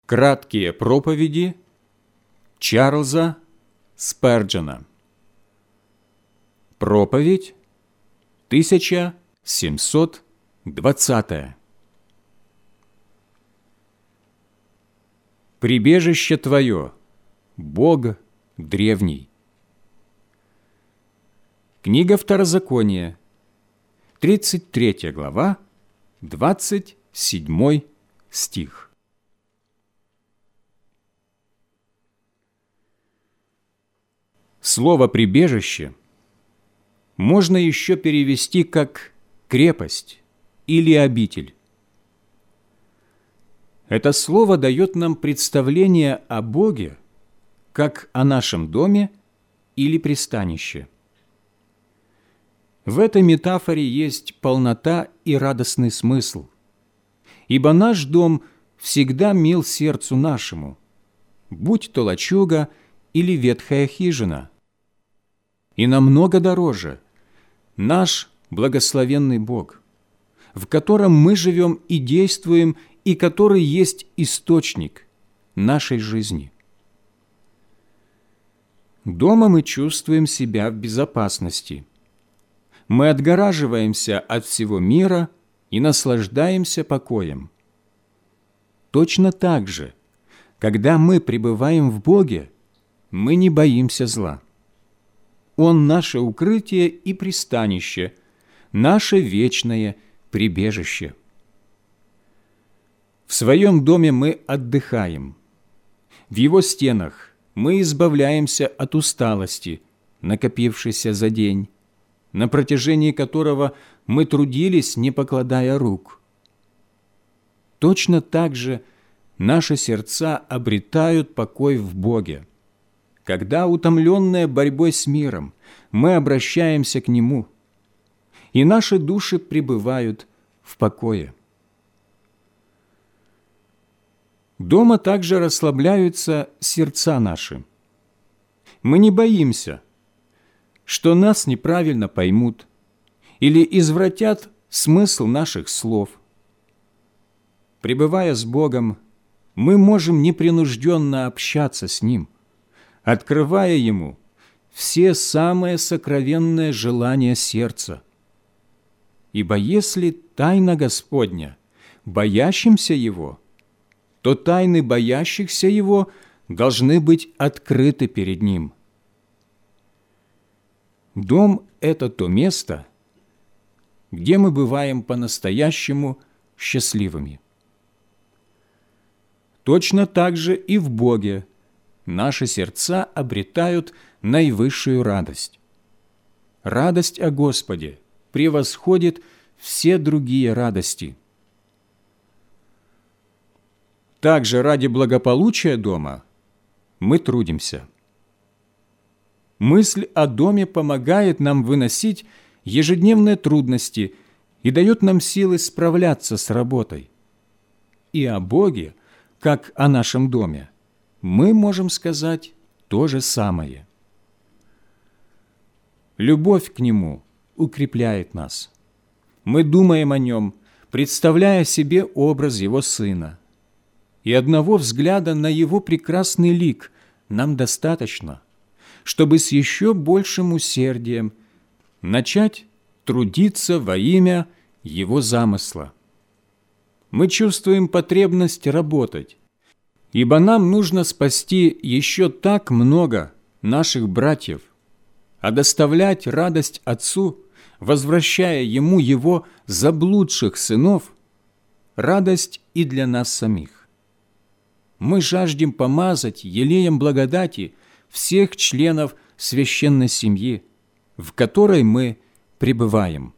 Краткие проповеди Чарльза Сперджена. Проповедь 1720. Прибежище Твое, Бог древний. Книга Второзакония, 33 глава, 27 стих. Слово «прибежище» можно еще перевести как «крепость» или «обитель». Это слово дает нам представление о Боге как о нашем доме или пристанище. В этой метафоре есть полнота и радостный смысл, ибо наш дом всегда мил сердцу нашему, будь то лачуга или ветхая хижина. И намного дороже наш благословенный Бог, в котором мы живем и действуем, и который есть источник нашей жизни. Дома мы чувствуем себя в безопасности. Мы отгораживаемся от всего мира и наслаждаемся покоем. Точно так же, когда мы пребываем в Боге, мы не боимся зла. Он наше укрытие и пристанище, наше вечное прибежище. В своем доме мы отдыхаем. В его стенах мы избавляемся от усталости, накопившейся за день, на протяжении которого мы трудились, не покладая рук. Точно так же наши сердца обретают покой в Боге, когда, утомленные борьбой с миром, мы обращаемся к Нему, и наши души пребывают в покое. Дома также расслабляются сердца наши. Мы не боимся, что нас неправильно поймут или извратят смысл наших слов. Пребывая с Богом, мы можем непринужденно общаться с Ним, открывая Ему все самые сокровенные желания сердца. Ибо если тайна Господня боящимся Его, то тайны боящихся Его должны быть открыты перед Ним. Дом – это то место, где мы бываем по-настоящему счастливыми. Точно так же и в Боге наши сердца обретают наивысшую радость. Радость о Господе превосходит все другие радости. Также ради благополучия дома мы трудимся. Мысль о доме помогает нам выносить ежедневные трудности и дает нам силы справляться с работой. И о Боге, как о нашем доме, мы можем сказать то же самое. Любовь к Нему укрепляет нас. Мы думаем о Нем, представляя себе образ Его Сына. И одного взгляда на Его прекрасный лик нам достаточно, чтобы с еще большим усердием начать трудиться во имя Его замысла. Мы чувствуем потребность работать, ибо нам нужно спасти еще так много наших братьев, а доставлять радость Отцу, возвращая Ему Его заблудших сынов, радость и для нас самих. Мы жаждем помазать елеем благодати всех членов священной семьи, в которой мы пребываем.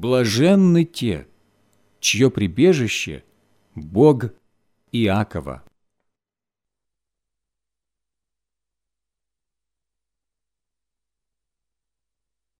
Блаженны те, чье прибежище – Бог Иакова.